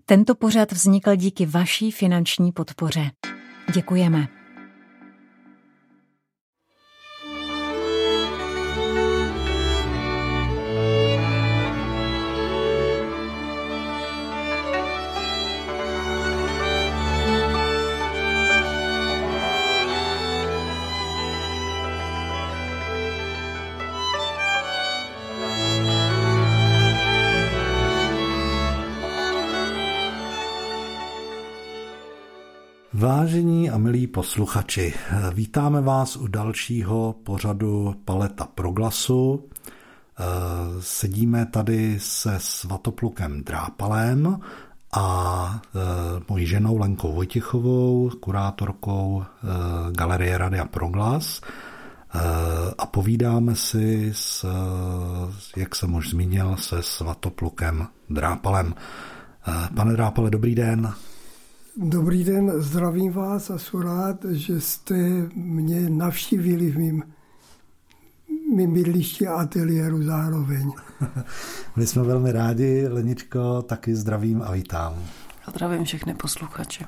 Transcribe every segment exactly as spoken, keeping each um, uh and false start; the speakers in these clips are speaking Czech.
Tento pořad vznikl díky vaší finanční podpoře. Děkujeme. Vážení a milí posluchači, vítáme vás u dalšího pořadu Paleta Proglasu. Sedíme tady se Svatoplukem Drápalem a mojí ženou Lenkou Vojtěchovou, kurátorkou Galerie Radia Proglas, a povídáme si, s, jak jsem už zmínil, se Svatoplukem Drápalem. Pane Drápale, dobrý den. Dobrý den, zdravím vás a jsem rád, že jste mě navštívili v mým, mým bydlišti a ateliéru zároveň. My jsme velmi rádi, Leničko, taky zdravím a vítám. A zdravím všechny posluchače.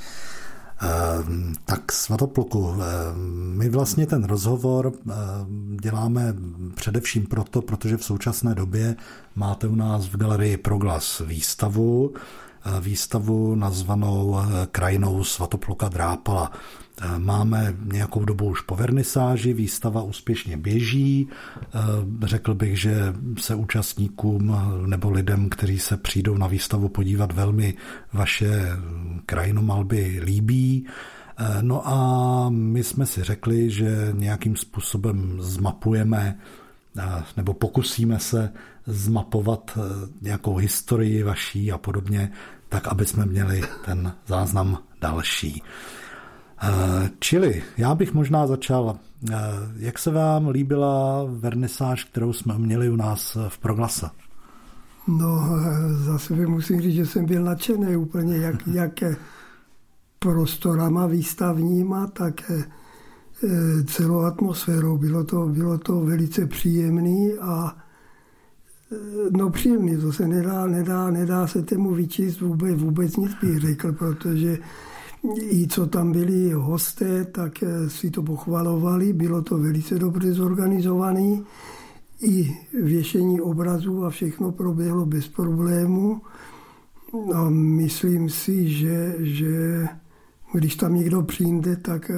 Tak Svatopluku, my vlastně ten rozhovor děláme především proto, protože v současné době máte u nás v Galerii Proglas výstavu, výstavu nazvanou Krajinou Svatopluka Drápala. Máme nějakou dobu už po vernisáži, výstava úspěšně běží. Řekl bych, že se účastníkům nebo lidem, kteří se přijdou na výstavu podívat, velmi vaše krajinomalby líbí. No a my jsme si řekli, že nějakým způsobem zmapujeme nebo pokusíme se zmapovat nějakou historii vaší a podobně, tak aby jsme měli ten záznam další. Čili já bych možná začal, jak se vám líbila vernisáž, kterou jsme měli u nás v Proglase? No, za sebe musím říct, že jsem byl nadšený úplně, jak, jak prostorama výstavníma, tak celou atmosférou. Bylo to, bylo to velice příjemný a no příjemný, to se nedá, nedá, nedá se tomu vyčíst vůbec, vůbec nic bych řekl, protože i co tam byli hosté, tak si to pochvalovali, bylo to velice dobře zorganizované, i věšení obrazů a všechno proběhlo bez problému a myslím si, že, že když tam někdo přijde, tak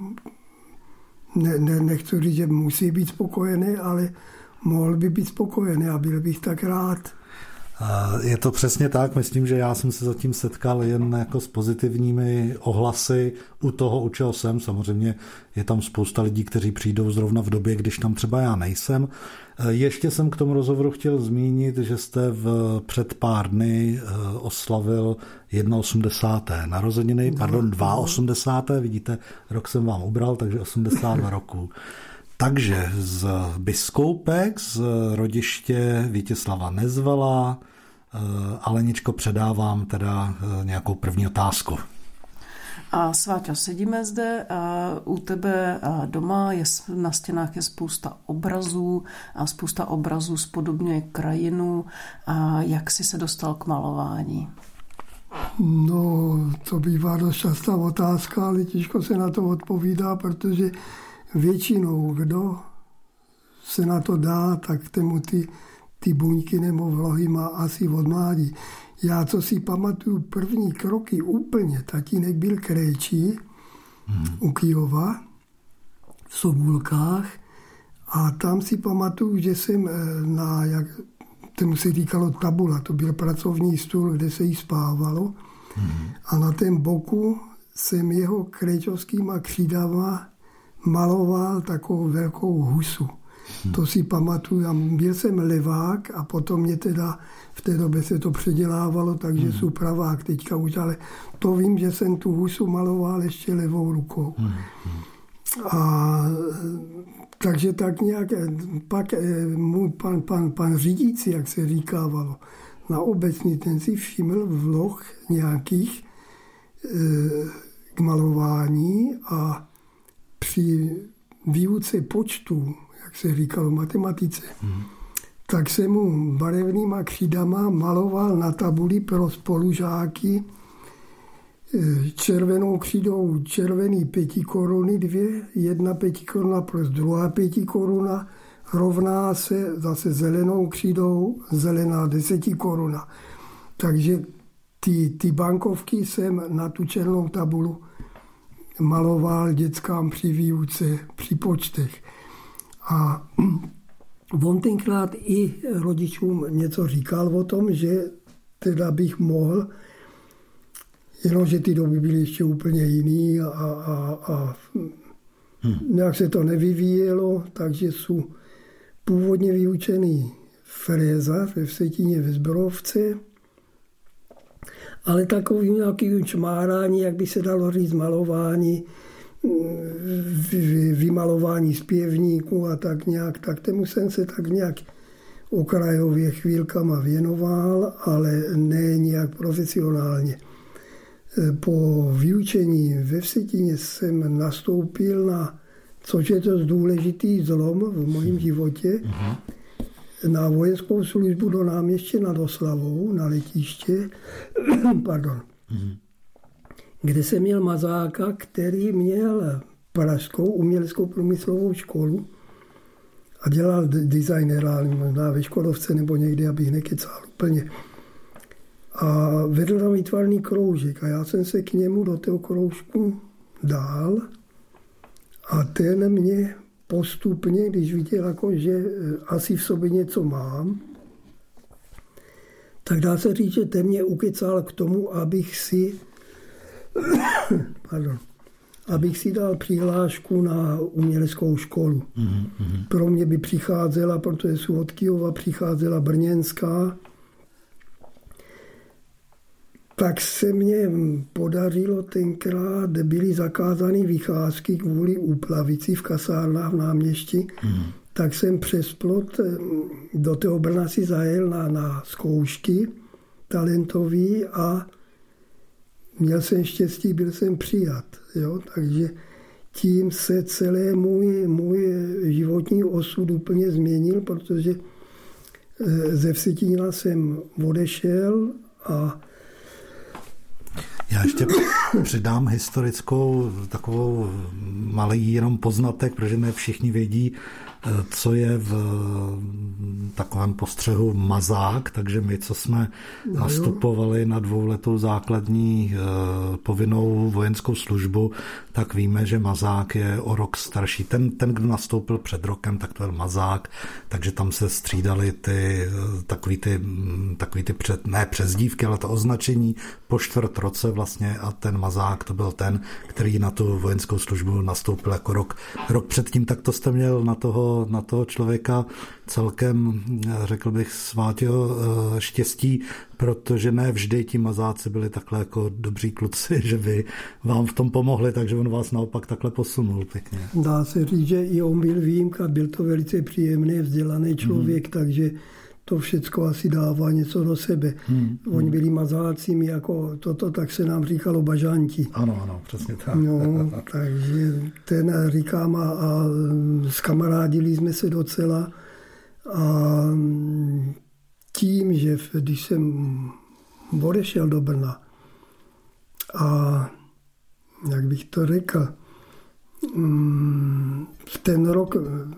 ne, ne, nechci říct, že musí být spokojený, ale mohl by být spokojený a byl bych tak rád. Je to přesně tak, myslím, že já jsem se zatím setkal jen jako s pozitivními ohlasy u toho, u čeho jsem. Samozřejmě je tam spousta lidí, kteří přijdou zrovna v době, když tam třeba já nejsem. Ještě jsem k tomu rozhovoru chtěl zmínit, že jste v před pár dny oslavil osmdesáté první narozeniny, pardon, osmdesáté druhé Vidíte, rok jsem vám ubral, takže osmdesát dva roků. Takže z Biskoupek, z rodiště Vítězslava Nezvala, Aleničko, předávám teda nějakou první otázku. A Sváťo, sedíme zde a u tebe doma je, na stěnách je spousta obrazů a spousta obrazů spodobňuje krajinu. A jak jsi se dostal k malování? No, to bývá dost častá otázka, ale těžko se na to odpovídá, protože většinou, kdo se na to dá, tak temu ty, ty buňky nebo vlohy má asi od mládí. Já, co si pamatuju, první kroky úplně, tatínek byl krejčí hmm. u Kyjova v Sobůlkách a tam si pamatuju, že jsem na, jak tomu se říkalo tabula, to byl pracovní stůl, kde se jí spávalo hmm. a na tém boku jsem jeho krejčovskýma křídama maloval takovou velkou husu. Hmm. To si pamatuju. Já byl jsem levák a potom mě teda v té době se to předělávalo, takže hmm. jsem pravák teďka už, ale to vím, že jsem tu husu maloval ještě levou rukou. Hmm. A takže tak nějak, pak můj pan, pan, pan řídící, jak se říkávalo, na obecní, ten si všiml vloh nějakých e, k malování a při výuce počtu, jak se říkalo, matematice, hmm. tak jsem mu barevnýma křídama maloval na tabuli pro spolužáky červenou křídou červený pěti koruny dvě, jedna pěti koruna plus druhá pěti koruna rovná se zase zelenou křídou zelená deseti koruna. Takže ty, ty bankovky jsem na tu černou tabulu maloval dětskám při výuce, při počtech. A on tenkrát i rodičům něco říkal o tom, že teda bych mohl, jenomže ty doby byly ještě úplně jiný a, a, a hmm. nějak se to nevyvíjelo, takže jsou původně vyučený frézař ve Vsetíně ve Zborovce, ale takový nějaký čmárání, jak by se dalo říct, malování, vymalování zpěvníků a tak nějak, tak tomu jsem se tak nějak okrajově chvílkama věnoval, ale ne nějak profesionálně. Po vyučení ve Vsetíně jsem nastoupil na, což je to důležitý zlom v mém životě, uh-huh. na vojenskou službu do Náměště nad Oslavou, na letiště, pardon, uh-huh. kde jsem měl mazáka, který měl pražskou uměleckou průmyslovou školu a dělal designera, možná ve Škodovce nebo někde, abych nekecal úplně. A vedl tam výtvarný kroužek a já jsem se k němu do toho kroužku dal a ten mě postupně, když viděl, jako, že asi v sobě něco mám, tak dá se říct, že ten mě ukecal k tomu, abych si pardon, abych si dal přihlášku na uměleckou školu. Mm-hmm. Pro mě by přicházela, protože jsou od Kyjova, přicházela brněnská, tak se mně podařilo tenkrát, byly zakázány vycházky kvůli úplavici v kasárnách v Náměšti, mm. tak jsem přes plot do toho Brna si zajel na, na zkoušky talentový a měl jsem štěstí, byl jsem přijat. Jo? Takže tím se celé můj, můj životní osud úplně změnil, protože ze Vsetína jsem odešel a já ještě přidám historickou takovou malý jenom poznatek, protože ne všichni vědí, co je v takovém postřehu mazák, takže my, co jsme nastupovali na dvouletou základní povinnou vojenskou službu, tak víme, že mazák je o rok starší. Ten, ten kdo nastoupil před rokem, tak to byl mazák, takže tam se střídali ty takový ty, takový ty před, ne přezdívky, ale to označení po čtvrt roce vlastně a ten mazák to byl ten, který na tu vojenskou službu nastoupil jako rok, rok předtím, tak to jste měl na toho na toho člověka celkem, řekl bych, svátěho štěstí, protože ne vždy ti mazáci byli takhle jako dobří kluci, že by vám v tom pomohli, takže on vás naopak takhle posunul pěkně. Dá se říct, že i on byl výjimka, byl to velice příjemný, vzdělaný člověk, mm. takže to všecko asi dává něco do sebe. Hmm. Oni byli mazáci, my jako toto, tak se nám říkalo bažanti. Ano, ano, přesně tak. No, takže ten říkám a, a zkamarádili jsme se docela a tím, že když jsem odešel do Brna a jak bych to řekl, v ten rok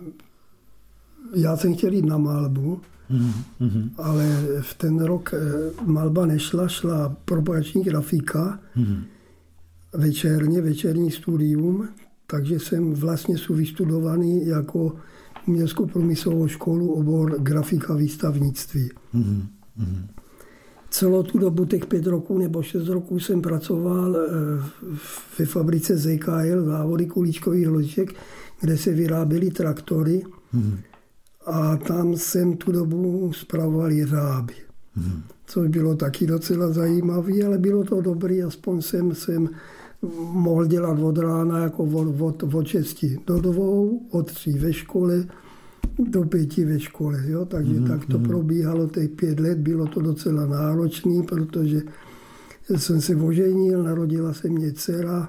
já jsem chtěl jít na malbu, Mm-hmm. ale v ten rok malba nešla, šla propagační grafika, mm-hmm. večerně, večerní studium, takže jsem vlastně jsou vystudovaný jako uměleckou průmyslovou školu obor grafika výstavnictví. Mm-hmm. Celou tu dobu, těch pět roků nebo šest roků jsem pracoval ve fabrice Z K L, závody kulíčkových ložiček, kde se vyráběly traktory. Mm-hmm. A tam jsem tu dobu spravoval jeřáby. Hmm. Což bylo taky docela zajímavé, ale bylo to dobré, aspoň jsem, jsem mohl dělat od rána jako od, od, od šesti do dvou, od tří ve škole, do pěti ve škole. Jo? Takže hmm. tak to hmm. probíhalo těch pět let, bylo to docela náročné, protože jsem se oženil, narodila se mě dcera.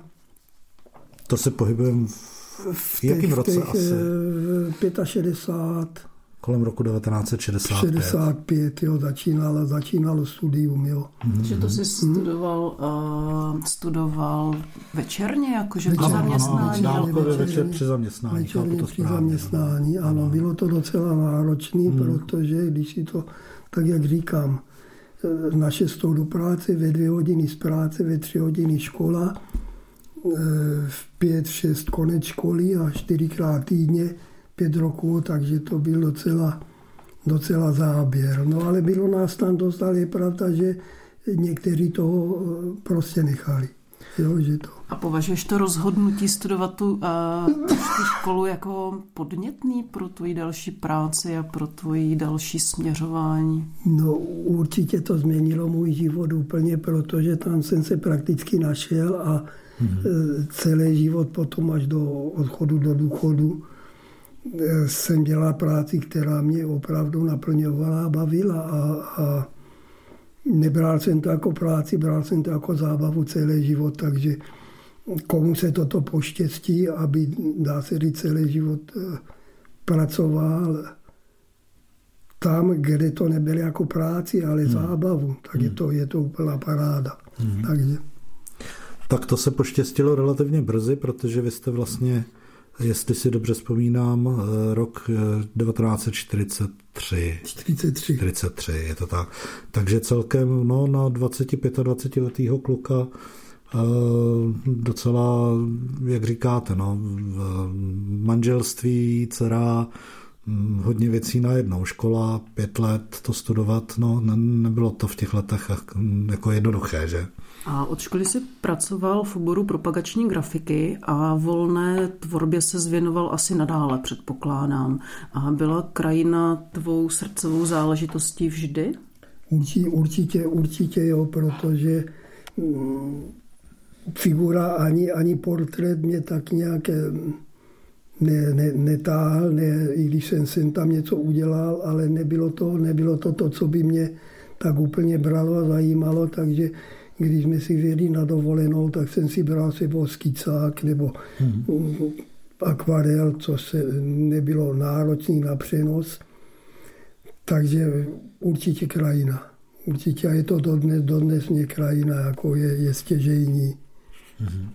To se pohybujeme v, v jakém roce těch, asi? šedesát pět. kolem roku devatenáct set šedesát pět. šedesát pět, jo, začínalo, začínalo studium, jo. Mm-hmm. Že to jsi studoval, uh, studoval večerně, jakože při zaměstnání? Dálkově večer při zaměstnání. Večerně při zaměstnání, ano, ano. Bylo to docela náročný, hmm. protože když si to, tak jak říkám, na šestou do práce, ve dvě hodiny z práce, ve tři hodiny škola, v pět, šest konec školy a čtyřikrát týdně, pět roků, takže to byl docela, docela záběr. No ale bylo nás tam dost, ale je pravda, že někteří toho prostě nechali. Jo, že to. A považuješ to rozhodnutí studovat tu, uh, tu školu jako podnětný pro tvoji další práci a pro tvoji další směřování? No určitě to změnilo můj život úplně, protože tam jsem se prakticky našel a mm-hmm. celý život potom až do odchodu do důchodu jsem dělal práci, která mě opravdu naplňovala a bavila a, a nebral jsem to jako práci, bral jsem to jako zábavu celý život, takže komu se toto poštěstí, aby, dá se říct, celý život pracoval tam, kde to nebylo jako práci, ale hmm. zábavu, tak hmm. je, to, je to úplná paráda. Hmm. Takže. Tak to se poštěstilo relativně brzy, protože vy jste vlastně, jestli si dobře vzpomínám, rok devatenáct set čtyřicet tři. čtyřicet tři. čtyřicet tři, je to tak. Takže celkem no, na dvacet pět letého kluka docela, jak říkáte, no, manželství, dcera, hodně věcí najednou. Škola, pět let to studovat, no ne, nebylo to v těch letech jako jednoduché, že? A od školy si pracoval v oboru propagační grafiky a volné tvorbě se zvěnoval asi nadále, předpokládám. A byla krajina tvou srdcovou záležitostí vždy? Určitě, určitě, určitě jo, protože mm, figura ani, ani portrét mě tak nějak ne, ne, netáhl, ne, i když jsem, jsem tam něco udělal, ale nebylo to, nebylo to to, co by mě tak úplně bralo a zajímalo, takže když jsme si vyjeli na dovolenou, tak jsem si bral sebou skicák nebo hmm. akvarel, což se nebylo náročný na přenos. Takže určitě krajina. Určitě a je to dodnes, dodnes mě krajina, jako je, je stěžejní. Hmm.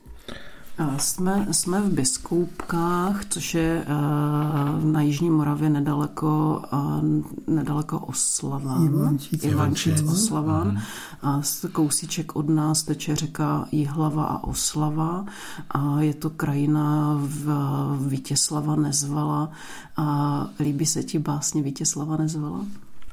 Jsme, jsme v Biskoupkách, což je na Jižní Moravě nedaleko, nedaleko Oslavan. Ivančic. Ivančic, Oslavan. A kousíček od nás teče řeka Jihlava a Oslava. A je to krajina v Vítězslava Nezvala. A líbí se ti básně Vítězslava Nezvala?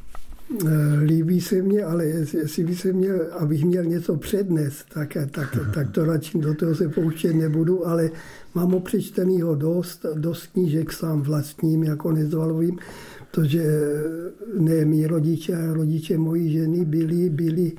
Líbí se mně, ale jestli by se měl, abych měl něco přednes, tak, tak, tak to radši do toho se pouštět nebudu, ale mám ho přečtenýho dost, dost knížek sám vlastním, jako Nezvalovým, protože ne mý rodiče a rodiče mojí ženy byli, byli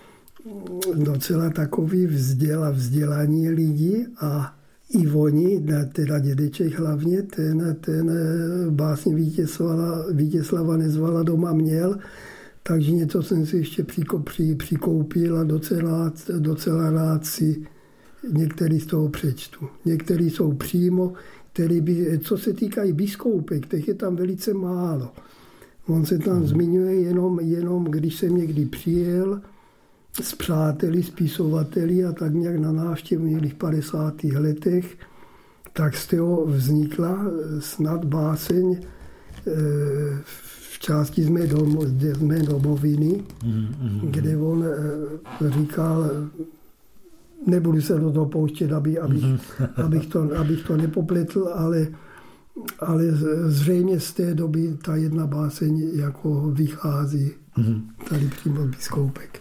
docela takový vzděla, vzdělaní lidi a i oni, teda dědeček hlavně, ten, ten básně Vítězslava, Vítězslava Nezvala doma měl, takže něco jsem si ještě přiko, při, přikoupil a docela, docela rád si některý z toho přečtu. Některý jsou přímo, který by, co se týkají biskoupek, těch je tam velice málo. On se tam zmiňuje jenom, jenom když jsem někdy přijel s přáteli, spisovateli a tak nějak na návštěvu někdy v padesátých letech, tak z toho vznikla snad báseň v části z mé, domo, z mé domoviny, mm-hmm. kde on říkal, nebudu se do toho pouštět, aby, abych, mm-hmm. abych, to, abych to nepopletl, ale, ale zřejmě z té doby ta jedna báseň jako vychází mm-hmm. tady přímo z Biskoupek.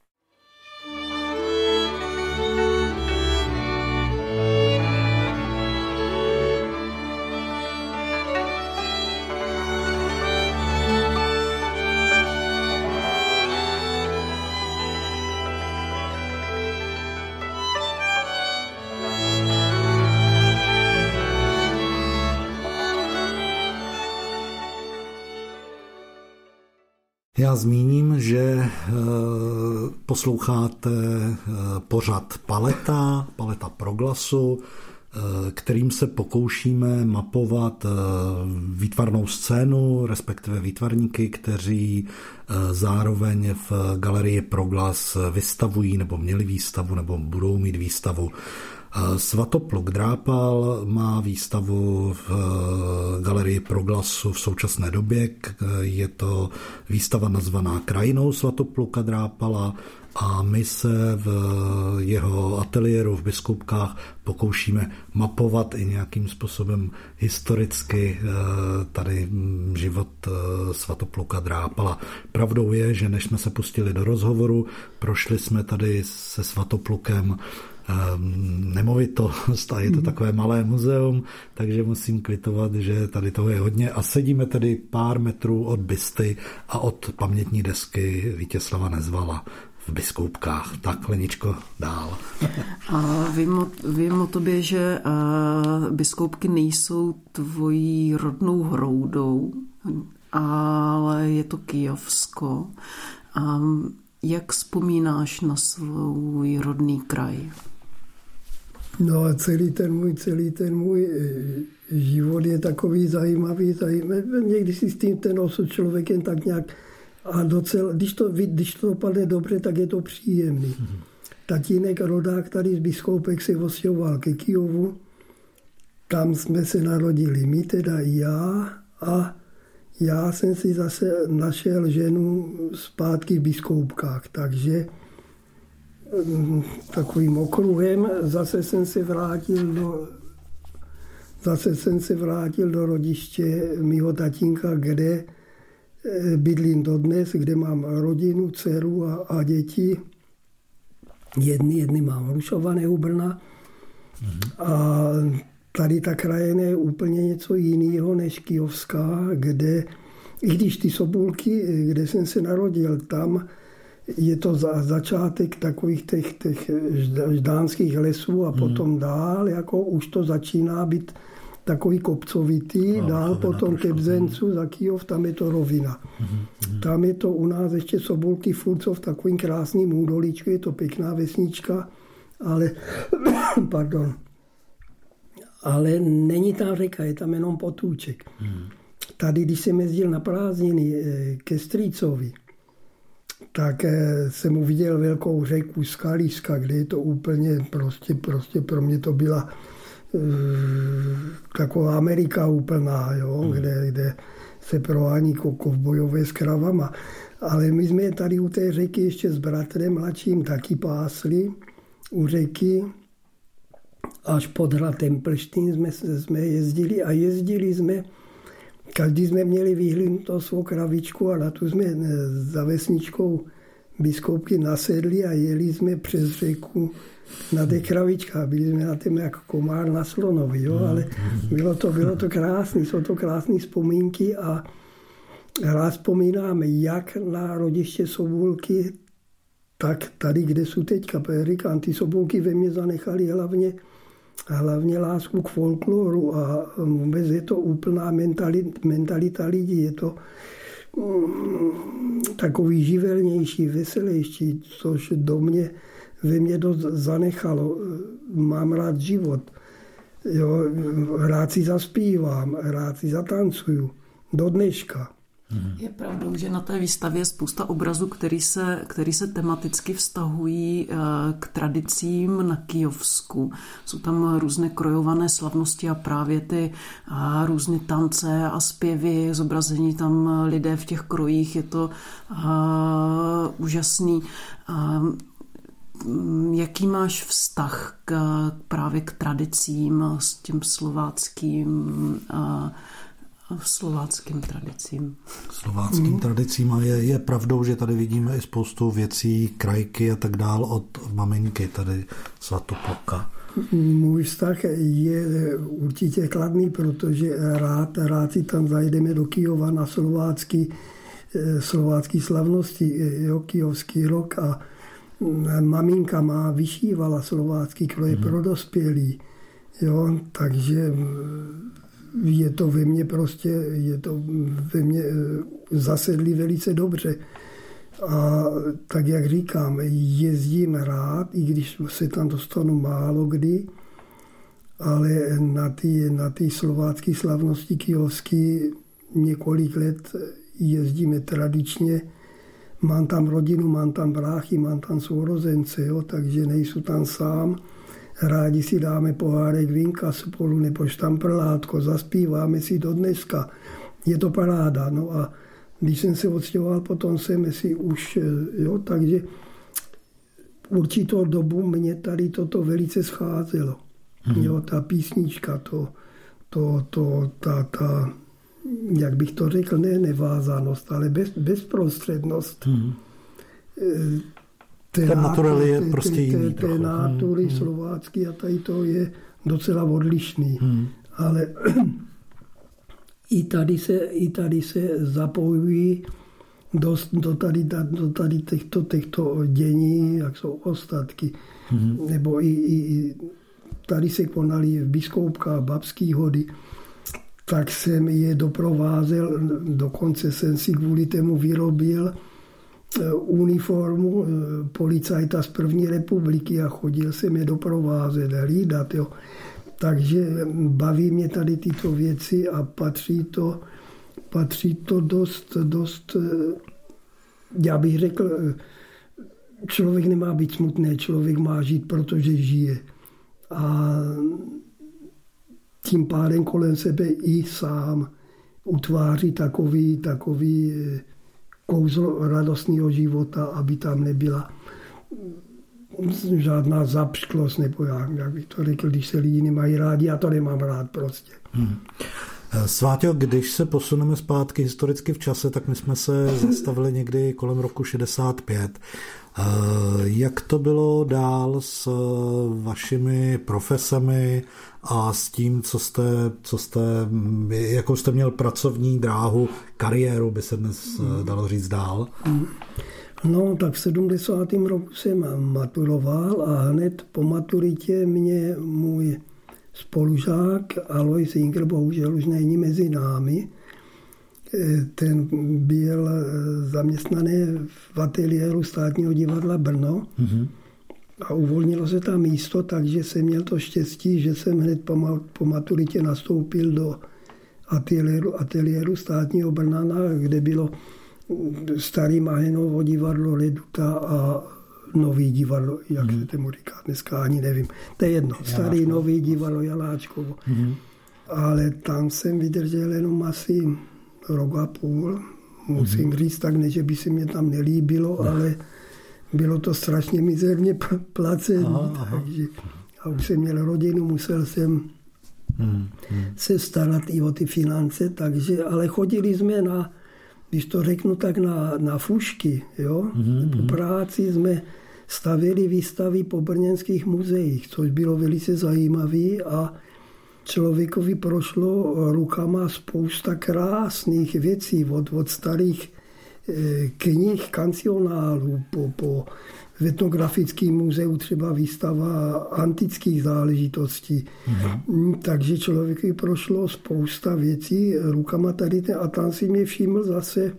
Já zmíním, že posloucháte pořad Paleta, Paleta Proglasu. kterým se pokoušíme mapovat výtvarnou scénu, respektive výtvarníky, kteří zároveň v galerii Proglas vystavují nebo měli výstavu nebo budou mít výstavu. Svatopluk Drápal má výstavu v galerii Proglasu v současné době. Je to výstava nazvaná Krajinou Svatopluka Drápala a my se v jeho ateliéru v Biskupkách pokoušíme mapovat i nějakým způsobem historicky tady život Svatopluka Drápala. Pravdou je, že než jsme se pustili do rozhovoru, prošli jsme tady se Svatoplukem nemovitost a je to takové malé muzeum, takže musím kvitovat, že tady toho je hodně a sedíme tedy pár metrů od bysty a od pamětní desky Vítězslava Nezvala v Biskupkách. Tak, Leničko, dál. A vím o, vím o tobě, že Biskupky nejsou tvojí rodnou hroudou, ale je to Kyjovsko. A jak vzpomínáš na svůj rodný kraj? No a celý ten můj, celý ten můj život je takový zajímavý, zajímavý. Někdy si s tím ten osud člověkem tak nějak a docela, když to, když to dopadne dobře, tak je to příjemný. Mm-hmm. Tatínek rodák tady z Biskoupek se ostěhoval ke Kyjovu, tam jsme se narodili, my teda já a já jsem si zase našel ženu zpátky v Biskoupkách, takže takovým okruhem zase jsem se vrátil do, zase jsem se vrátil do rodiště mýho tatínka, kde bydlím dodnes, kde mám rodinu, dceru a, a děti. Jedny, jedny mám Hrušované u Brna. Mm-hmm. A tady ta krajina je úplně něco jiného než Kyjovská, kde, i když ty Sobůlky, kde jsem se narodil, tam je to za, začátek takových těch, těch ždánských lesů a mm. potom dál, jako už to začíná být takový kopcovitý, no, dál potom ke Bzencu za Kyjov, tam je to rovina. Mm. Tam je to u nás ještě Sobůlky furt v takovým krásným údolíčku, je to pěkná vesnička, ale pardon, ale není tam řeka, je tam jenom potůček. Hmm. Tady, když jsem jezdil na prázdniny ke strýcovi, tak jsem uviděl velkou řeku Skaliska, kde je to úplně prostě, prostě pro mě to byla uh, taková Amerika úplná, jo, hmm. kde, kde se prování kovbojové s kravama. Ale my jsme tady u té řeky ještě s bratrem mladším taky pásli u řeky. Až pod hrad Tempelštín jsme, jsme jezdili a jezdili jsme, každý jsme měli vyhlídnutou svou kravičku a na tu jsme za vesničkou Biskoupky nasedli a jeli jsme přes řeku na té kravičkách. Byli jsme na tom jako komár na slonovi, jo? Ale bylo to, bylo to krásné, jsou to krásné vzpomínky a rád vzpomínáme jak na rodiště Sobůlky, tak tady, kde jsou teďka. Říkám, ty Sobůlky ve mně zanechali hlavně hlavně lásku k folkloru a vůbec je to úplná mentalita, mentalita lidí. Je to mm, takový živelnější, veselější, což do mě, ve mně dost zanechalo. Mám rád život. Jo, rád si zaspívám, rád si zatancuju. Do dneška. Je pravdou, že na té výstavě je spousta obrazů, který se, který se tematicky vztahují k tradicím na Kyjovsku. Jsou tam různé krojované slavnosti a právě ty a různé tance a zpěvy, zobrazení tam lidé v těch krojích. Je to a, úžasný. A, jaký máš vztah k, právě k tradicím s tím slováckým a, slováckým tradicím. Slováckým mm. tradicím a je, je pravdou, že tady vidíme i spoustu věcí, krajky a tak dál od maminky tady Svatopluka. Můj vztah je určitě kladný, protože rád, rád si tam zajdeme do Kyjova na slovácký, slovácký slavnosti, jo, kyjovský rok a maminka má vyšívala slovácký kroje mm. pro dospělí. Jo, takže je to ve mně prostě, je to ve mně zasedlý velice dobře. A tak, jak říkám, jezdím rád, i když se tam dostanu málo kdy, ale na ty na ty slovácké slavnosti kyjovské několik let jezdíme tradičně. Mám tam rodinu, mám tam bráchy, mám tam sourozence, jo, takže nejsou tam sám. Rádi si dáme pohárek vínka spolu, nebo štamprlátko, zaspíváme si do dneska. Je to paráda. No a když jsem se odstěhoval, potom jsem si už, jo, takže určitou dobu mě tady toto velice scházelo. Mm-hmm. Jo, ta písnička, to, to, to, ta, ta, jak bych to řekl, ne nevázanost, ale bez, bezprostřednost. Mm-hmm. Té nátury je prostě jiný. Té nátury mm-hmm. slovácky a tady to je docela odlišný. Mm-hmm. Ale i tady se, i tady se zapojují dost do tady, do tady těchto, těchto dění, jak jsou ostatky. Mm-hmm. Nebo i, i, i tady se konaly v Biskoupkách babský hody, tak jsem je doprovázel, dokonce jsem si kvůli tomu vyrobil uniformu policajta z první republiky a chodil jsem je doprovázet, hlídat. Jo. Takže baví mě tady tyto věci a patří to, patří to dost, dost, já bych řekl, člověk nemá být smutný, člověk má žít, protože žije. A tím pádem kolem sebe i sám utváří takový, takový kouzlo radostného života, aby tam nebyla žádná zapšklost, nebo jak, jak bych to řekl, když se lidi nemají rádi, já to nemám rád prostě. Hmm. Sváťo, když se posuneme zpátky historicky v čase, tak my jsme se zastavili někdy kolem roku šedesát pět. Jak to bylo dál s vašimi profesemi a s tím, co jste, co jste, jakou jste měl pracovní dráhu, kariéru, by se dnes dalo říct dál? No, tak v sedmdesátém roku jsem maturoval a hned po maturitě mě můj spolužák Alois Inger, bohužel už není mezi námi, ten byl zaměstnaný v ateliéru Státního divadla Brno mm-hmm. a uvolnilo se tam místo, takže jsem měl to štěstí, že jsem hned po, po maturitě nastoupil do ateliéru, ateliéru Státního Brna, kde bylo starý Mahenovo divadlo Leduta a nový divadlo, jak mm-hmm. se tomu říká dneska, ani nevím. To je jedno. Starý, Jaláčkovo. Nový divadlo Jaláčkovo. Mm-hmm. Ale tam jsem vydržel jenom asi rok a půl. Musím mm-hmm. říct tak, ne, že by se mě tam nelíbilo, no. ale bylo to strašně mizerně placené. Takže a už jsem měl rodinu, musel jsem mm-hmm. se starat i o ty finance, takže, ale chodili jsme na, když to řeknu tak, na, na fušky, jo. Mm-hmm. Po práci jsme stavěli výstavy po brněnských muzeích, což bylo velice zajímavé a člověkovi prošlo rukama spousta krásných věcí, od, od starých eh, knih, kancionálů, po, po etnografickém muzeu třeba výstava antických záležitostí. Mm-hmm. Takže člověkovi prošlo spousta věcí rukama tady a tam si mě všiml zase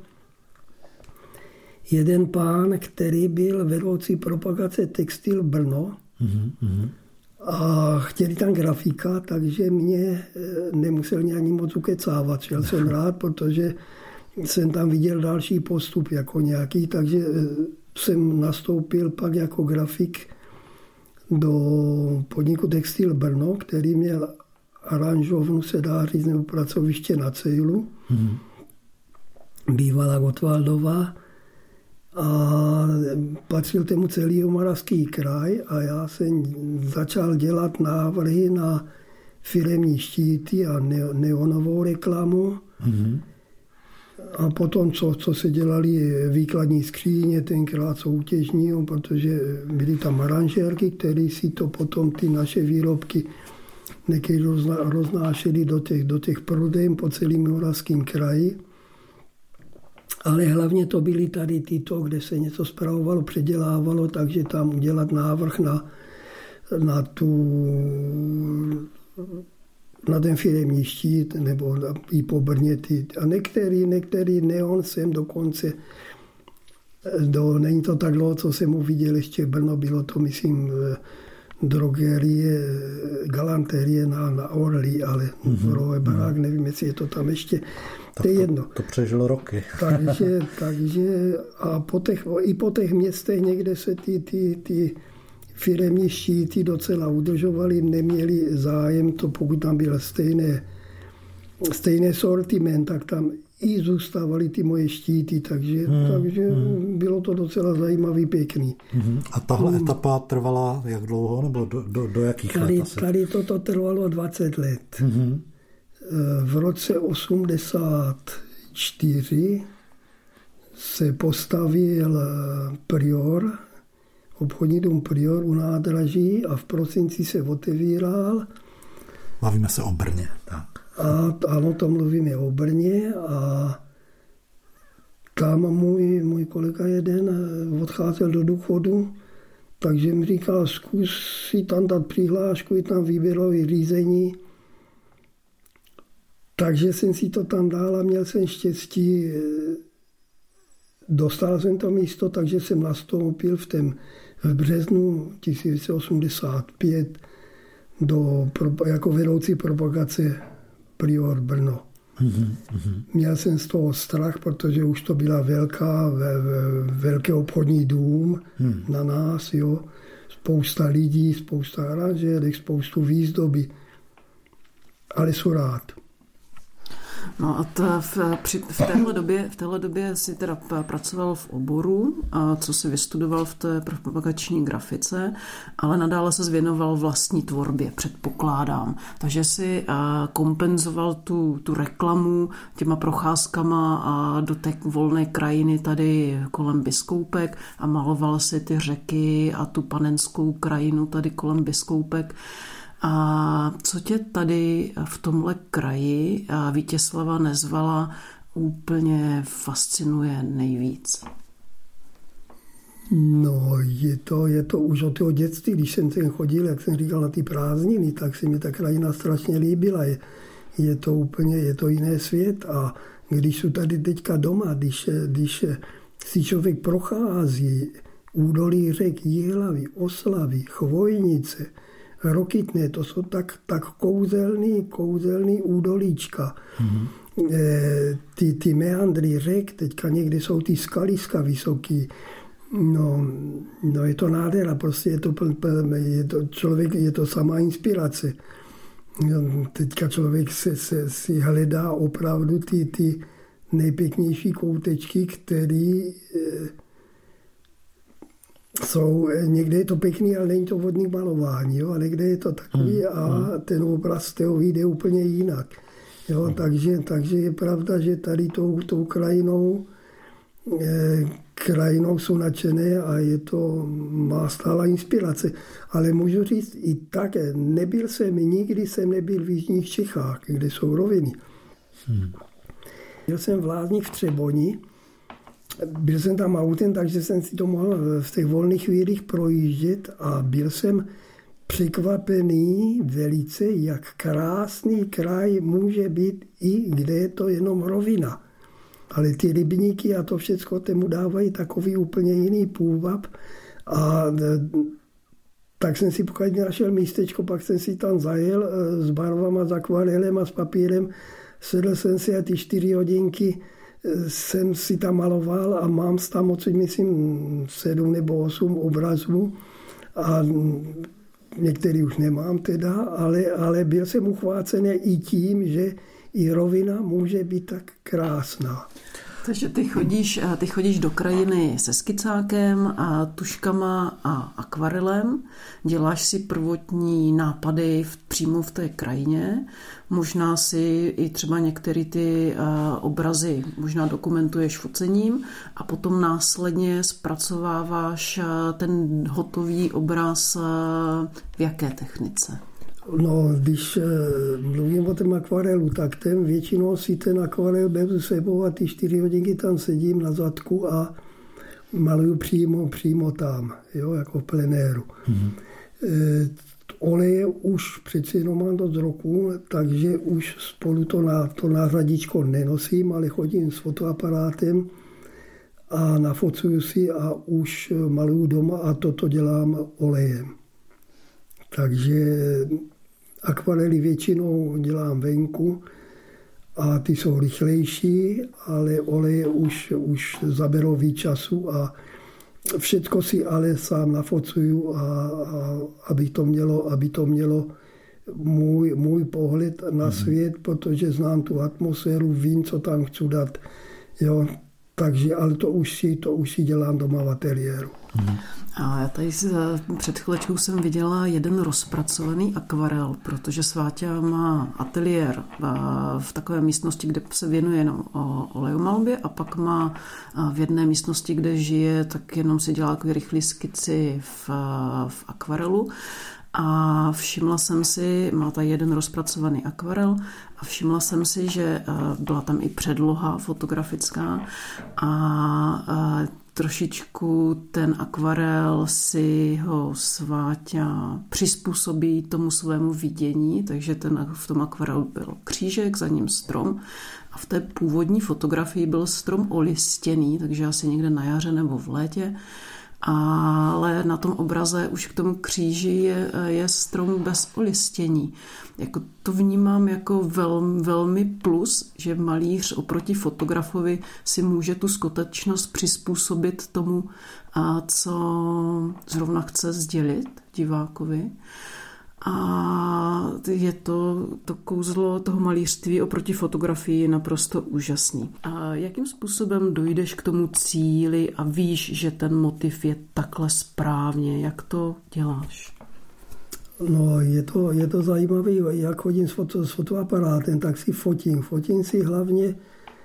jeden pán, který byl vedoucí propagace Textil Brno, mm-hmm. a chtěli tam grafika, takže mě nemusel ani moc ukecávat. Šel jsem rád, protože jsem tam viděl další postup jako nějaký, takže jsem nastoupil pak jako grafik do podniku Textil Brno, který měl aranžovnu, se dá říct, nebo pracoviště na Cejlu. Mm-hmm. Bývalá Gottwaldová. A patřil tomu celý Moravský kraj a já jsem začal dělat návrhy na firemní štíty a neonovou reklamu. Mm-hmm. A potom, co, co se dělali výkladní skříně, tenkrát soutěžní, protože byly tam aranžérky, které si to potom ty naše výrobky někdy roznášely do těch, do těch prodejen po celém Moravském kraji. Ale hlavně to byly tady tyto, kde se něco spravovalo, předělávalo, takže tam udělat návrh na, na, tu, na ten firemní štít, nebo i po Brně. Ty. A některý, některý neon jsem dokonce, do, není to tak dlouho, co jsem uviděl, ještě Brno, bylo to, myslím, drogerie, galanterie na, na Orly, ale mm-hmm. Rohe barák, nevím, jestli je to tam ještě. To je jedno. To, to přežilo roky. takže, takže a po těch, i po těch městech někde se ty, ty, ty firemní štíty docela udržovaly, neměli zájem, to pokud tam byl stejné, stejné sortiment, tak tam i zůstávaly ty moje štíty, takže, hmm, takže hmm. bylo to docela zajímavý, pěkný. Hmm. A tahle hmm. etapa trvala jak dlouho, nebo do, do, do jakých tady, let asi? Tady toto trvalo dvacet let. Hmm. V roce osmdesát čtyři se postavil Prior, obchodní dům Prior u nádraží a v prosinci se otevíral. Bavíme se o Brně, tak. A ano, to mluvíme o Brně a tam můj, můj kolega jeden odcházel do důchodu, takže mi říkal, zkus si tam dát přihlášku, je tam výběrové řízení. Takže jsem si to tam dal a měl jsem štěstí. Dostal jsem to místo, takže jsem nastoupil v, tém, v březnu tisíc devět set osmdesát pět do, jako vedoucí propagace Prior Brno. Mm-hmm. Měl jsem z toho strach, protože už to byla velká, ve, ve, velký obchodní dům mm. na nás. Jo. Spousta lidí, spousta aranžérek, spoustu výzdoby. Ale jsou rád. No a ta, v, při, v, téhle době, v téhle době si teda pracoval v oboru, a co si vystudoval v té propagační grafice, ale nadále se věnoval vlastní tvorbě, předpokládám. Takže si kompenzoval tu, tu reklamu těma procházkama a do té volné krajiny tady kolem Biskoupek a maloval si ty řeky a tu panenskou krajinu tady kolem Biskoupek. A co tě tady v tomhle kraji Vítězslava Nezvala úplně fascinuje nejvíc? No, je to, je to už od toho dětství, když jsem sem chodil, jak jsem říkal, na ty prázdniny, tak se mi ta krajina strašně líbila. Je, je to úplně, je to jiný svět a když jsou tady teďka doma, když, když si člověk prochází údolí řek Jihlavy, Oslavy, Chvojnice, Rokytné, to jsou tak, tak kouzelný, kouzelný údolíčka. Mm-hmm. E, ty, ty meandry řek, teďka někdy jsou ty skaliska vysoký. No, no je to nádhera, prostě je to, je to člověk, je to sama inspirace. No, teďka člověk se, se, si hledá opravdu ty, ty nejpěknější koutečky, které jsou, někde je to pěkný, ale není to vodní malování, jo? A někde je to takový hmm. a ten obraz z toho vyjde úplně jinak. Jo? Hmm. Takže, takže je pravda, že tady tou, tou krajinou, eh, krajinou jsou nadšené a je to, má stála inspirace. Ale můžu říct i tak, nebyl jsem, nikdy jsem nebyl v jižních Čechách, kde jsou roviny. Hmm. Byl jsem v Lázních v Třeboni, byl jsem tam autem, takže jsem si to mohl v těch volných chvílích projíždět a byl jsem překvapený velice, jak krásný kraj může být i kde je to jenom rovina. Ale ty rybníky a to všechno tomu dávají takový úplně jiný půvab a tak jsem si pokud našel místečko, pak jsem si tam zajel s barvama, s akvarelem a s papírem, sedl jsem si a ty čtyři hodinky jsem si tam maloval a mám tam odsud, myslím, sedm nebo osm obrazů a některý už nemám teda, ale, ale byl jsem uchvácený i tím, že i rovina může být tak krásná. Takže ty chodíš, ty chodíš do krajiny se skicákem a tuškama a akvarelem, děláš si prvotní nápady v, přímo v té krajině, možná si i třeba některé ty uh, obrazy možná dokumentuješ focením a potom následně zpracováváš uh, ten hotový obraz uh, v jaké technice? No, když e, mluvím o tom akvarelu, tak ten většinou si ten akvarel beru sebou a ty čtyři hodinky tam sedím na zadku a maluju přímo, přímo tam, jo, jako v plenéru. Mm-hmm. E, oleje už přeci jenom mám dost roku, takže už spolu to, na, to nářadičko nenosím, ale chodím s fotoaparátem a nafocuju si a už maluju doma a toto dělám olejem. Takže akvarely většinou dělám venku a ty jsou rychlejší, ale oleje už, už zaberou víc času a všecko si ale sám nafocuju, a, a aby to mělo, aby to mělo můj, můj pohled na svět, protože znám tu atmosféru, vím, co tam chci dát. Jo. Takže, ale to už si, to už si dělám doma v ateliéru. Hmm. A já tady před chvílečkou jsem viděla jeden rozpracovaný akvarel, protože Sváťa má ateliér v takové místnosti, kde se věnuje jenom o olejomalbě, a pak má v jedné místnosti, kde žije, tak jenom si dělá takové rychlé skici v, v akvarelu. A všimla jsem si, má tady jeden rozpracovaný akvarel, a všimla jsem si, že byla tam i předloha fotografická a trošičku ten akvarel si ho Sváťa přizpůsobí tomu svému vidění, takže ten, v tom akvarelu byl křížek, za ním strom, a v té původní fotografii byl strom olistěný, takže asi někde na jaře nebo v létě. Ale na tom obraze už k tomu kříži je, je strom bez olistění. Jako to vnímám jako velmi, velmi plus, že malíř oproti fotografovi si může tu skutečnost přizpůsobit tomu, co zrovna chce sdělit divákovi. A je to, to kouzlo toho malířství oproti fotografii naprosto úžasný. A jakým způsobem dojdeš k tomu cíli a víš, že ten motiv je takhle správně? Jak to děláš? No, je to, je to zajímavé, jak chodím s, foto, s fotoaparátem, tak si fotím. Fotím si hlavně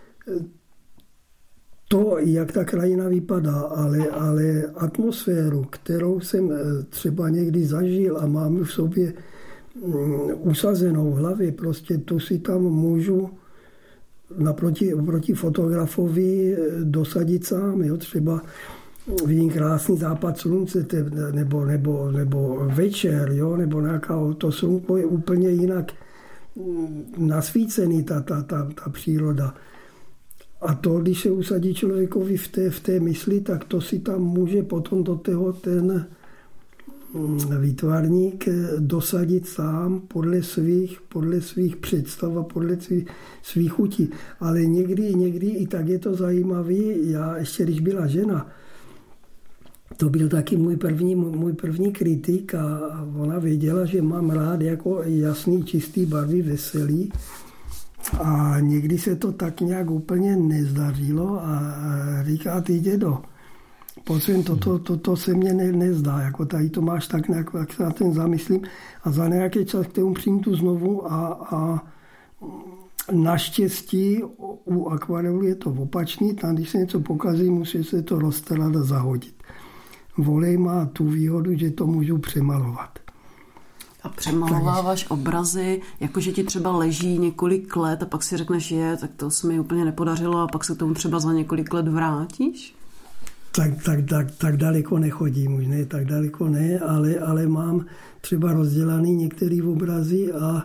to, jak ta krajina vypadá, ale, ale atmosféru, kterou jsem třeba někdy zažil a mám v sobě usazenou v hlavě, prostě to si tam můžu naproti proti fotografovi dosadit sám. Jo? Třeba vidím krásný západ slunce nebo, nebo, nebo večer, jo? Nebo nějaká, to slunko je úplně jinak nasvícený, ta, ta, ta, ta příroda. A to, když se usadí člověkovi v té, v té mysli, tak to si tam může potom do toho ten výtvarník dosadit sám podle svých, podle svých představ a podle svých, svých chutí. Ale někdy, někdy i tak je to zajímavé. Já ještě, když byla žena, to byl taky můj první, můj první kritik a ona věděla, že mám rád jako jasný, čistý barvy, veselý. A někdy se to tak nějak úplně nezdařilo a říká, ty dědo, posledně toto, toto se mně ne, nezdá, jako tady to máš tak nějak, jak se na ten zamyslím, a za nějaký čas k tomu přijím tu znovu a, a naštěstí u akvarelu je to opačný, tam když se něco pokazí, musí se to roztrhat a zahodit. Volej má tu výhodu, že to můžu přemalovat. A přemalováváš obrazy, jakože ti třeba leží několik let a pak si řekneš, je, tak to se mi úplně nepodařilo, a pak se k tomu třeba za několik let vrátíš? Tak, tak, tak, tak daleko nechodím, už ne, tak daleko ne, ale, ale mám třeba rozdělaný některé obrazy a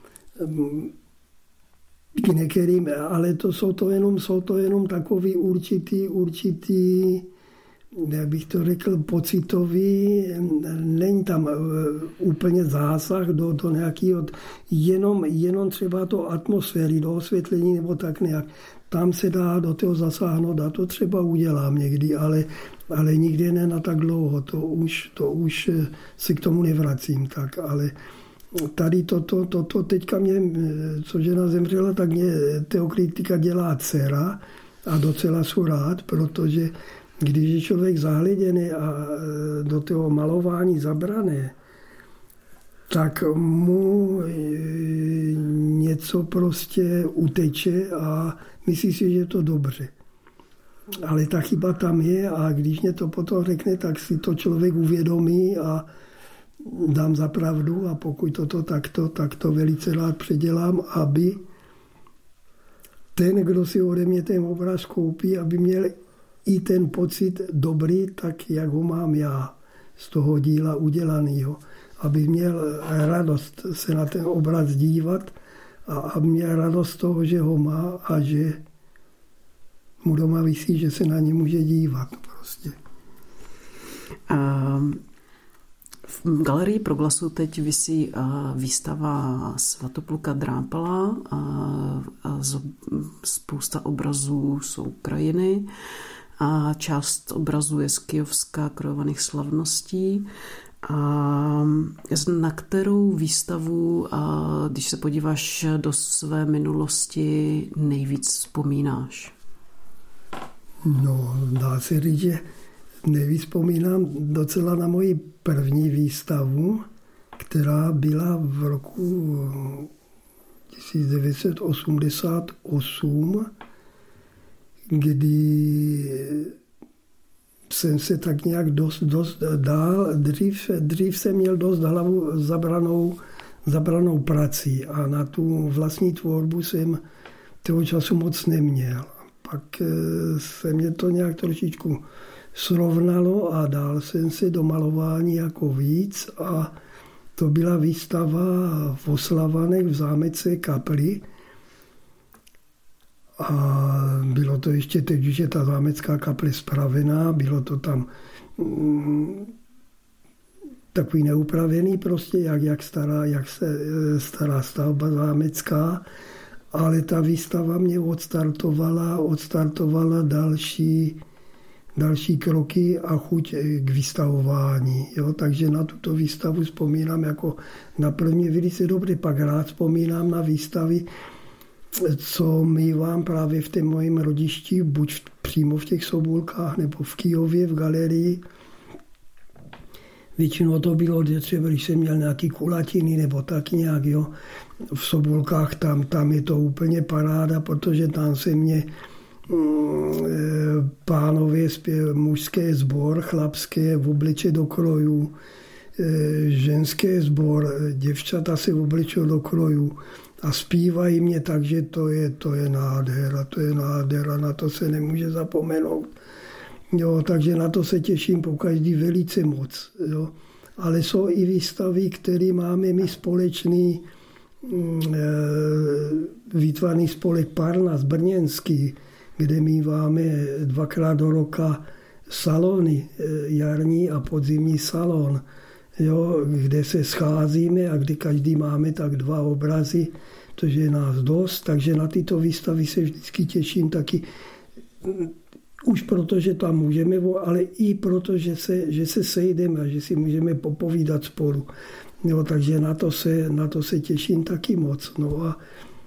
k některým, ale to jsou to jenom, jsou to jenom takový určitý, určitý, jak bych to řekl, pocitový, není tam úplně zásah do, do nějakého, jenom, jenom třeba to atmosféry, do osvětlení nebo tak nějak. Tam se dá do toho zasáhnout a to třeba udělám někdy, ale, ale nikdy ne na tak dlouho, to už, to už se k tomu nevracím tak, ale tady toto, to, to, teďka mě, co žena zemřela, tak mě teokritika dělá dcera a docela jsou rád, protože když je člověk zahleděný a do toho malování zabrané, tak mu něco prostě uteče a myslí si, že je to dobře. Ale ta chyba tam je a když mě to potom řekne, tak si to člověk uvědomí a dám za pravdu, a pokud toto takto, tak to velice rád předělám, aby ten, kdo si ode mě ten obraz koupí, aby měl i ten pocit dobrý, tak jak ho mám já z toho díla udělanýho. Aby měl radost se na ten obraz dívat a aby měl radost toho, že ho má a že mu doma visí, že se na ně může dívat. Prostě. Um. V galerii Proglasu teď visí výstava Svatopluka Drápala a spousta obrazů jsou krajiny a část obrazů je z Kyjovska krojovaných slavností. A na kterou výstavu, když se podíváš do své minulosti, nejvíc vzpomínáš? No, dá se říct, že nejvíc vzpomínám docela na moji první výstavu, která byla v roku devětnásť set osmdesát osm, kdy jsem se tak nějak dost, dost dál, dřív, dřív jsem měl dost hlavu zabranou, zabranou prací a na tu vlastní tvorbu jsem toho času moc neměl. Pak se mě to nějak trošičku srovnalo a dál jsem se do malování jako víc a to byla výstava v Oslavanech v zámece Kapli. A bylo to ještě teď, když je ta zámecká kaple spravená, bylo to tam mm, takový neupravený prostě, jak, jak, stará, jak se stará stavba zámecká, ale ta výstava mě odstartovala, odstartovala další, další kroky a chuť k vystavování. Jo? Takže na tuto výstavu vzpomínám jako na první velice dobře, pak rád vzpomínám na výstavy, co mívám právě v tom mojím rodišti, buď přímo v těch Sobůlkách, nebo v Kyjově, v galerii. Většinou to bylo, že třeba, když jsem měl nějaký kulatiny, nebo tak nějak, jo. V Sobůlkách tam, tam je to úplně paráda, protože tam se mě mm, pánové, mužské sbor, chlapské v obliče do krojů, ženské sbor, děvčata se obličují do krojů. A zpívají mě tak, že to je, to je nádhera, to je nádhera, na to se nemůže zapomenout. Jo, takže na to se těším pokaždý velice moc. Jo. Ale jsou i výstavy, které máme my společný e, výtvarný spolek Parnas brněnský, kde míváme dvakrát do roka salony, jarní a podzimní salon. Jo, kde se scházíme a kdy každý máme tak dva obrazy, protože je nás dost, takže na tyto výstavy se vždycky těším taky, už proto, že tam můžeme, ale i proto, že se, že se sejdeme a že si můžeme popovídat spolu. Jo, takže na to, se, na to se těším taky moc. No a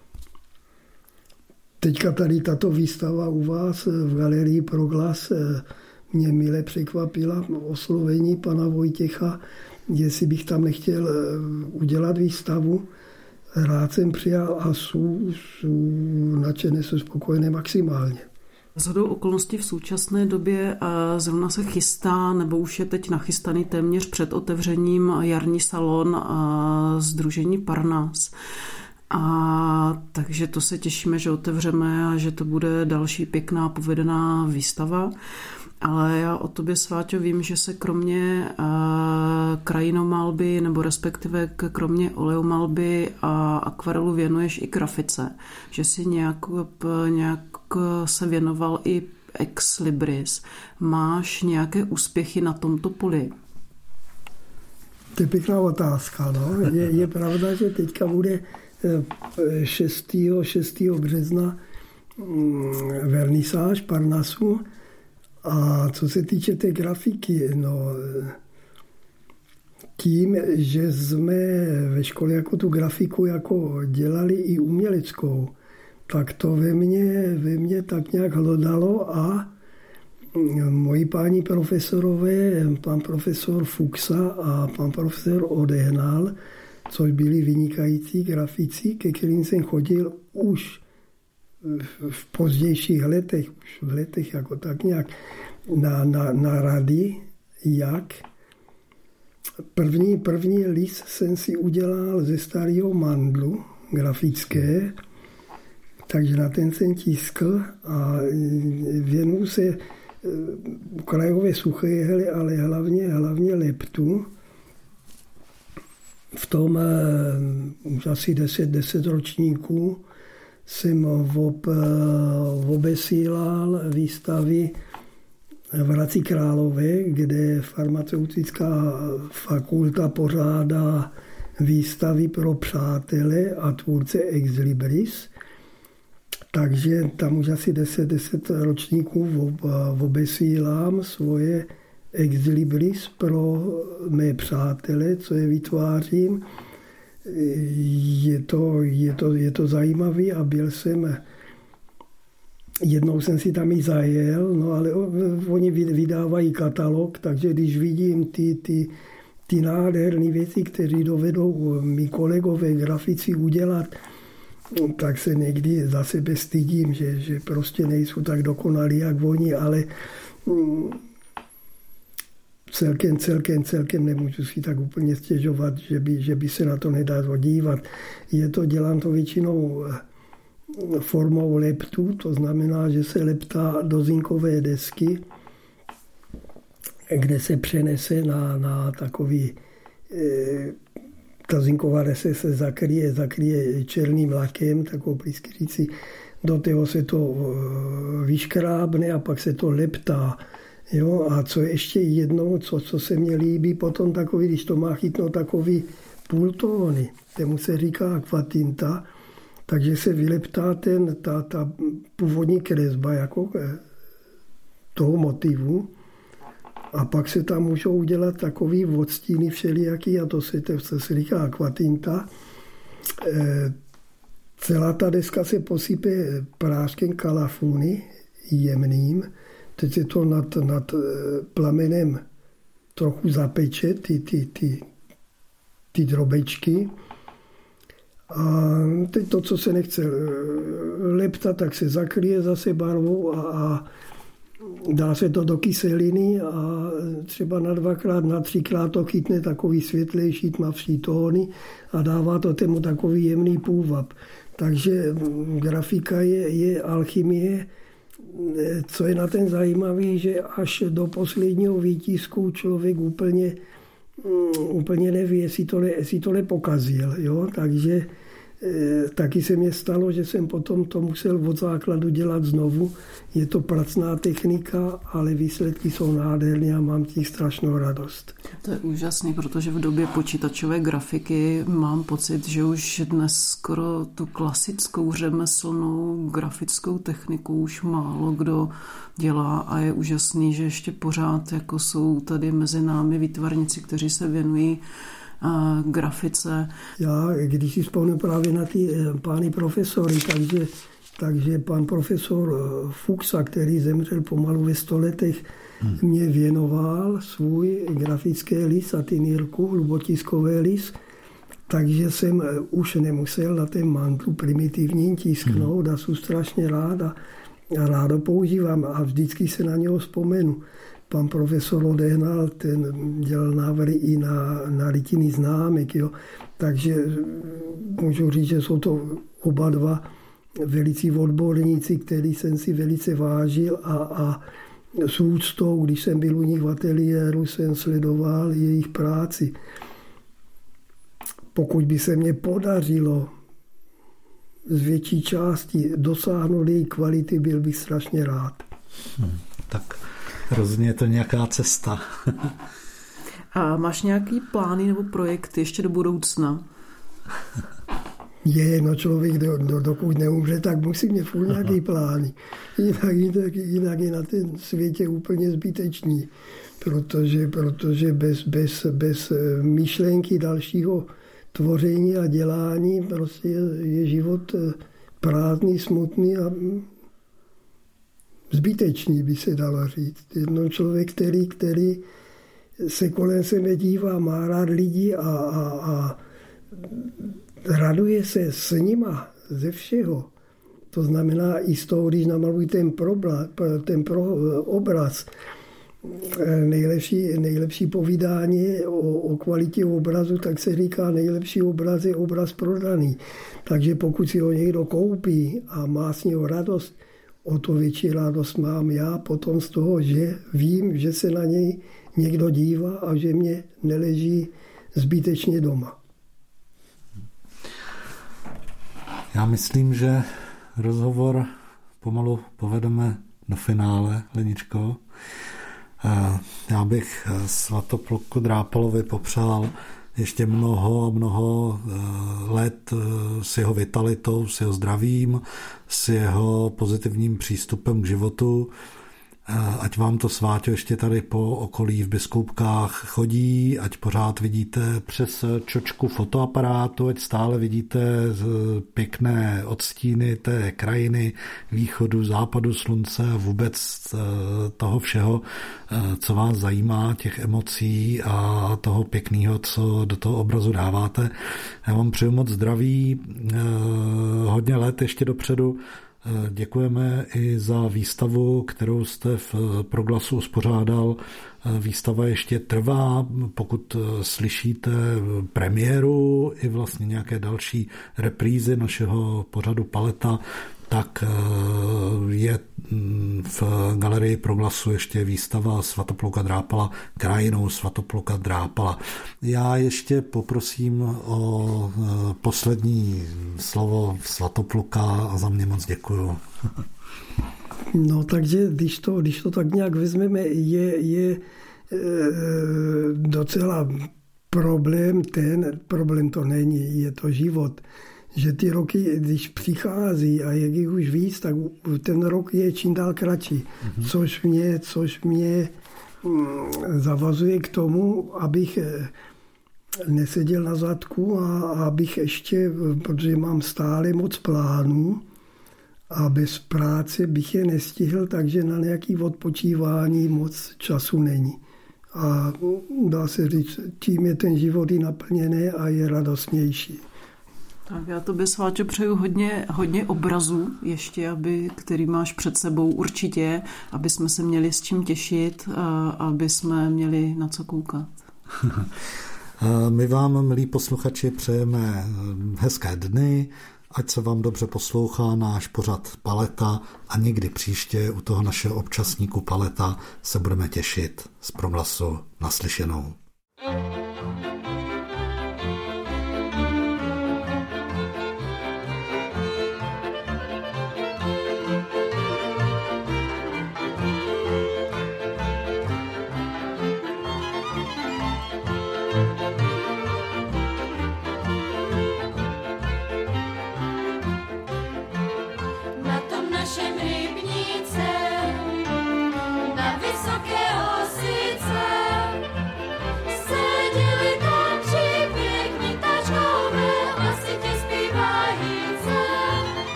teďka tady tato výstava u vás v galerii Proglas mě mile překvapila, oslovení pana Vojtěcha, jestli bych tam nechtěl udělat výstavu. Rád jsem přijal a jsou, jsou nadšené, jsou spokojené maximálně. Shodou okolností v současné době zrovna se chystá, nebo už je teď nachystaný téměř před otevřením jarní salon sdružení Parnas. A takže to se těšíme, že otevřeme a že to bude další pěkná povedená výstava. Ale já o tobě, Sváťo, vím, že se kromě uh, krajinomalby, nebo respektive kromě oleomalby a akvarelu věnuješ i grafice. Že jsi nějak, nějak se věnoval i ex libris. Máš nějaké úspěchy na tomto poli? To je pěkná otázka. No. Je, je pravda, že teďka bude šestého března vernisáž Parnasu. A co se týče té grafiky, no, tím, že jsme ve škole jako tu grafiku jako dělali i uměleckou, tak to ve mně, ve mně tak nějak hlodalo a moji páni profesorové, pan profesor Fuxa a pan profesor Odehnal, což byli vynikající grafici, ke kterým jsem chodil už v pozdějších letech, už v letech jako tak nějak na, na, na rady, jak. První, první list jsem si udělal ze starého mandlu grafické, takže na ten jsem tiskl a věnuju se krajové suché jehly, ale hlavně, hlavně leptu. V tom už asi deset, deset ročníků jsem ob, obesílal výstavy v Hradci Králové, kde farmaceutická fakulta pořádá výstavy pro přátele a tvůrce Ex Libris. Takže tam už asi deset, deset ročníků obesílám svoje Ex Libris pro mé přátele, co je vytvářím. Je to, je to, je to zajímavý a byl jsem, jednou jsem si tam i zajel, no ale oni vydávají katalog, takže když vidím ty, ty, ty nádherné věci, které dovedou mý kolegové grafici udělat, tak se někdy za sebe stydím, že, že prostě nejsou tak dokonalí, jak oni, ale celkem, celkem, celkem nemůžu si tak úplně stěžovat, že by, že by se na to nedalo dívat. Je to, dělám to většinou formou leptu, to znamená, že se leptá do zinkové desky, kde se přenese na, na takový, e, ta zinková deska se zakryje, zakryje černým lakem, takovou pryskyřící, do toho se to vyškrábne a pak se to leptá. Jo, a co ještě jednou, co, co se mně líbí, potom takový, když to má chytnout takový půltóny, tomu se říká akvatinta, takže se vyleptá ten, ta, ta původní kresba jako toho motivu a pak se tam můžou udělat takový odstíny všelijaký a to se, to se říká akvatinta. E, celá ta deska se posype práškem kalafuny jemným. Teď se to nad, nad plamenem trochu zapeče, ty, ty, ty, ty drobečky. A teď to, co se nechce leptat, tak se zakryje zase barvou a, a dá se to do kyseliny a třeba na dvakrát, na třikrát to chytne takový světlejší, tmavší tóny a dává to tomu takový jemný půvab. Takže grafika je, je alchymie. Co je na ten zajímavý, že až do posledního výtisku člověk úplně, úplně neví, jestli to, ne, jestli to nepokazil. Jo? Takže e, taky se mně stalo, že jsem potom to musel od základu dělat znovu. Je to pracná technika, ale výsledky jsou nádherné a mám tím strašnou radost. To je úžasný, protože v době počítačové grafiky mám pocit, že už dnes skoro tu klasickou řemeslnou grafickou techniku už málo kdo dělá a je úžasný, že ještě pořád jako jsou tady mezi námi výtvarníci, kteří se věnují a, grafice. Já, když si vzpomínám právě na ty pány profesory, takže Takže pan profesor Fuchsa, který zemřel pomalu ve sto letech, hmm. mě věnoval svůj grafický list a tinýrku, hlubotiskové list, takže jsem už nemusel na ten mantlu primitivní tisknout hmm. a jsem strašně rád a, a rád používám a vždycky se na něho vzpomenu. Pan profesor odehnal, ten dělal návrhy i na, na rytiny známek, jo. Takže můžu říct, že jsou to oba dva velicí odborníci, který jsem si velice vážil a, a s úctou, když jsem byl u nich v ateliéru, jsem sledoval jejich práci. Pokud by se mně podařilo z větší části dosáhnout její kvality, byl bych strašně rád. Hmm, tak rozhodně je to nějaká cesta. A máš nějaký plány nebo projekt ještě do budoucna? Je, no člověk, do, do, dokud neumře, tak musí mít furt nějaký plány. Jinak, jinak, jinak je na ten světě úplně zbytečný, protože, protože bez, bez, bez myšlenky dalšího tvoření a dělání prostě je, je život prázdný, smutný a zbytečný, by se dalo říct. Jedno člověk, který, který se kolem sebe dívá, má rád lidi a, a, a raduje se s nima ze všeho. To znamená i z toho, když namalují ten, probla, ten pro, obraz. Nejlepší, nejlepší povídání o, o kvalitě obrazu, tak se říká, nejlepší obraz je obraz prodaný. Takže pokud si ho někdo koupí a má s něho radost, o to větší radost mám já potom z toho, že vím, že se na něj někdo dívá a že mě neleží zbytečně doma. Já myslím, že rozhovor pomalu povedeme do finále, Leničko. Já bych Svatopluku Drápalovi popřál ještě mnoho a mnoho let s jeho vitalitou, s jeho zdravím, s jeho pozitivním přístupem k životu. Ať vám to, Sváťo, ještě tady po okolí v Biskupkách chodí, ať pořád vidíte přes čočku fotoaparátu, ať stále vidíte pěkné odstíny té krajiny, východu, západu slunce a vůbec toho všeho, co vás zajímá, těch emocí a toho pěkného, co do toho obrazu dáváte. Já vám přeju moc zdraví, hodně let ještě dopředu. Děkujeme i za výstavu, kterou jste v Proglasu uspořádal. Výstava ještě trvá, pokud slyšíte premiéru i vlastně nějaké další reprízy našeho pořadu Paleta, tak je v galerii Proglasu ještě výstava Svatopluka Drápala krajinou Svatopluka Drápala. Já ještě poprosím o poslední slovo Svatopluka a za mě moc děkuju. No takže když to, když to tak nějak vezmeme, je, je e, docela problém ten, problém to není, je to život. Že ty roky, když přichází a je jich už víc, tak ten rok je čím dál kratší. Mm-hmm. Což mě, což mě zavazuje k tomu, abych neseděl na zadku a abych ještě, protože mám stále moc plánů a bez práce bych je nestihl, takže na nějaké odpočívání moc času není. A dá se říct, tím je ten život i naplněný a je radostnější. Tak já tobě, Sváťo, přeju hodně, hodně obrazů ještě, aby, který máš před sebou určitě, aby jsme se měli s čím těšit a aby jsme měli na co koukat. My vám, milí posluchači, přejeme hezké dny, ať se vám dobře poslouchá náš pořad Paleta a někdy příště u toho našeho občasníku Paleta se budeme těšit z Proglasu naslyšenou.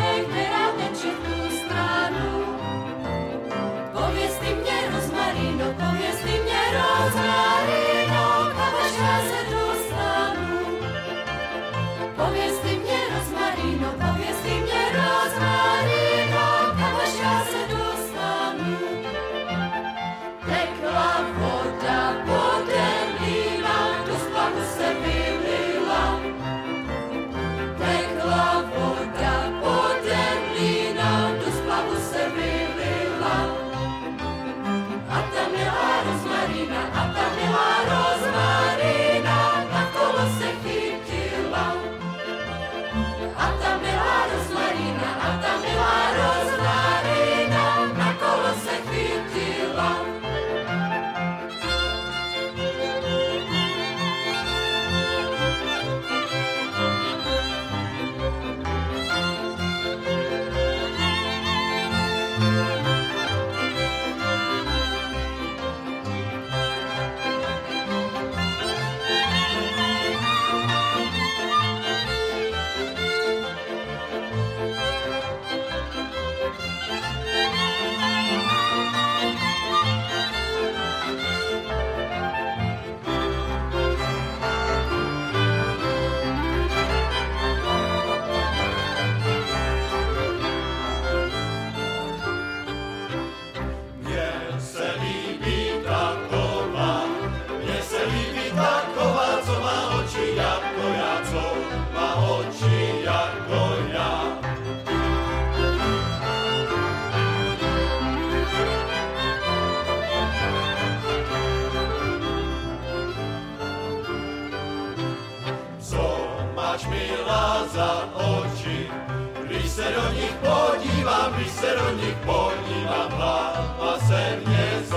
Povězte mě, rozmaríno, nás za oči. Když se do nich podívám, když se do nich podívám, hlava se mě